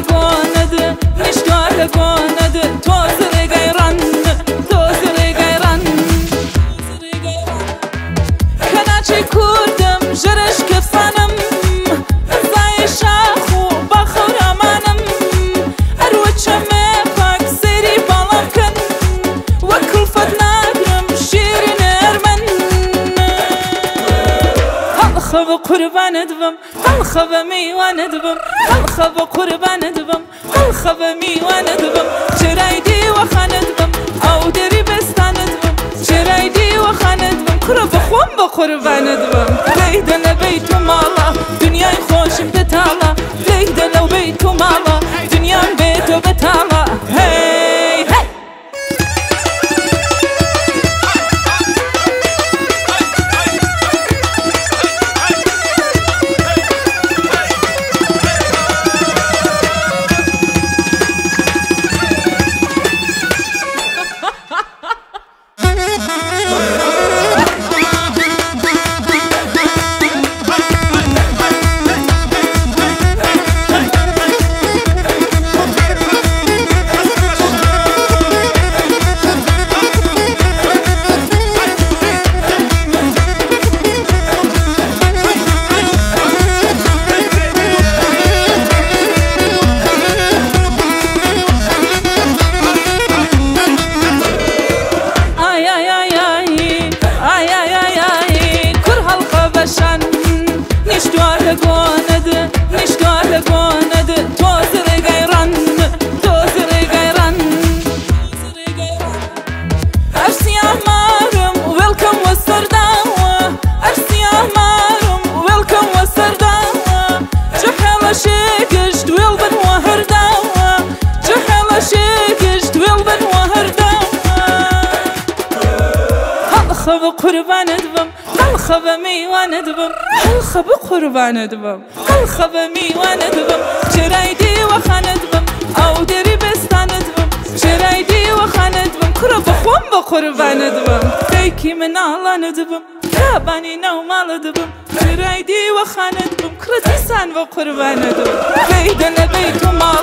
لقوند نشتوا لقوند توزر غيرن توزر غيرن كناچي كردم جرش كفانم زاي شاخو بخور امانم اروچم پاک سری بالام کن وكل فدناكرم شيرين ارمن هالخب قربان دبم هالخب ميوان دبم هالخب قربان دبم هالخب ميوان دبم شرايدي وخان دبم او دري بستان دبم شرايدي وخان دبم قرب خوم بقربان دبم ليدا لبيت مالا دنيا خوش بتالا ليدا لو بيت مالا دنيا بيت بتالا هي هي نشتوا لقوند توزر غيرن توزر غيرن ارسي احمارم ويلكم والسرداوة ارسي احمارم ويلكم والسرداوة جحيل شيكشت ويلبن وهرداوة جحيل شيكشت ويلبن وهرداوة هالخب قربان دبم هالخب ميوان دبم هالخب قربان دبم هالخب ميوان دبم شرايدي وخان دبم او دري بستان دبم شرايدي وخان دبم قرب خوم بقربان دبم فيكي من علان دبم كاباني نومال دبم شرايدي وخان دبم كرتيسان بقربان دبم ليدا لبيت مال